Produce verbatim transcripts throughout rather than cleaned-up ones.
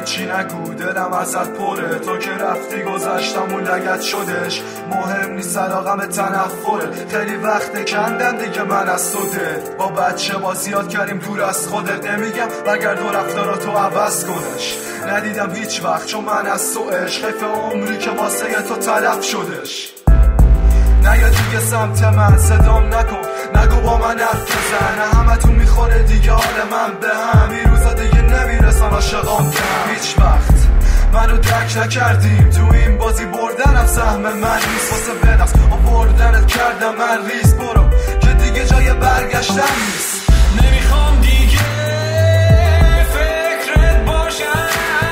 هیچی نگو دلم ازت پره، تو که رفتی گذشتم و لگت شدش. مهم نیست علاقم تنفره، خیلی وقت کندم دیگه من از تو دل. با بچه بازی یاد کردیم دور از خودت، نمیگم بگرد و رفتاراتو عوض کنش. ندیدم هیچ وقت چون من از تو عشق، خیف عمری که واسه تو تلف شدش. نیا دیگه سمت من صدام نکن، نگو با من حرف بزن، همه تو میخوره دیگه حال من به هم. این روزا دیگه نمیرسن عاشقام که هم. هیچ وقت منو درک نکردیم، تو این بازی بردنم سهم من نیست، واسه بنفس آوردنت کردم من ریز. برو که دیگه جای برگشتن نیست. نمیخوام دیگه فکرت باشم،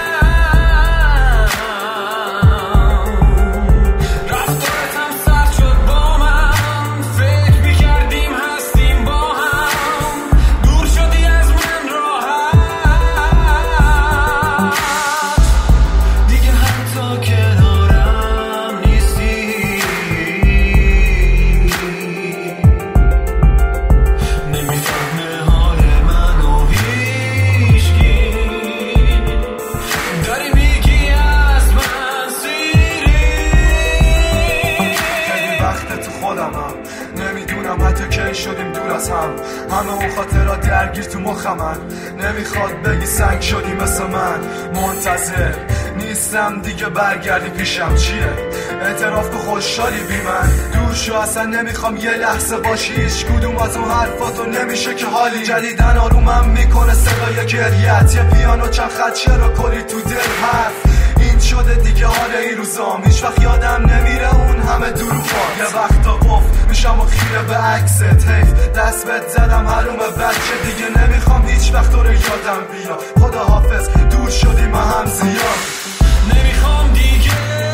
نمیدونم حتی کی شدیم دور از هم. همه اون خاطرات درگیر تو مخمن، نمیخواد بگی سنگ شدی مثل من. منتظر نیستم دیگه برگردی پیشم، چیه اعتراف که خوشحالی بی من. دور شو اصلا نمیخوام یه لحظه باشی، هیچ کدوم از اون حرفاتو نمیشه که حالی. جدیدن آرومم میکنه صدای گریت، یه پیانو چند خط چرا کلی تو دل حرف. این شده دیگه حال این روزام، هیچ وقت یادم نمیره اون همه دروغات. یه وقتا قفل میشم و خیره به عکست، حیف دست بهت زدم حروم بچه. دیگه نمیخوام هیچ وقت تو رو یادم بیا، خدا حافظ دور شدیم هم زیاد. نمیخوام دیگه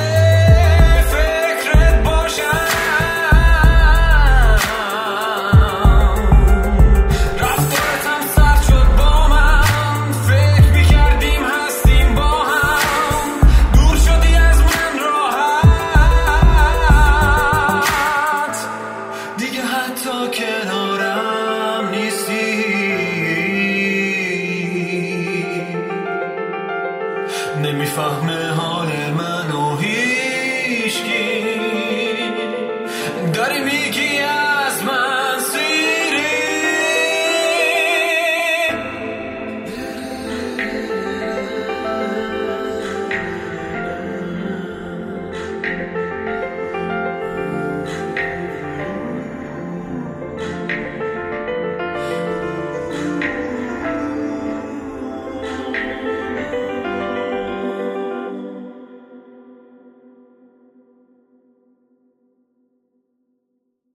فکرت باشم، رفتارتم سرد شد با من، فکر میکردیم هستیم با هم. دور شدی از من راحت، دیگه حتی کنارم نیستی. نمیفهمه